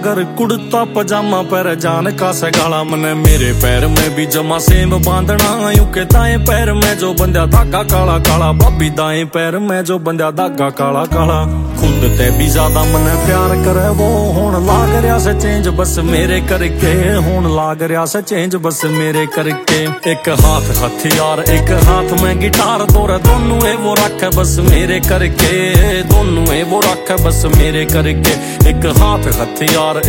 अगर कुर्ता पजामा पर जान का सगाला मने मेरे पैर में भी जमा सेम बांधना यूं के दाएं पैर में जो बंदा धागा काला काला भाभी दाएं पैर में जो बंदा धागा काला काला खुद ते भी ज्यादा मने प्यार करे वो होन लाग रहा से चेंज बस मेरे करके होन लाग रहा से चेंज बस मेरे करके एक हाथ हथियार एक हाथ में गिटार तोरे दोनों है वो रखे बस मेरे करके दोनों है वो रखे बस मेरे करके एक हाथ हथियार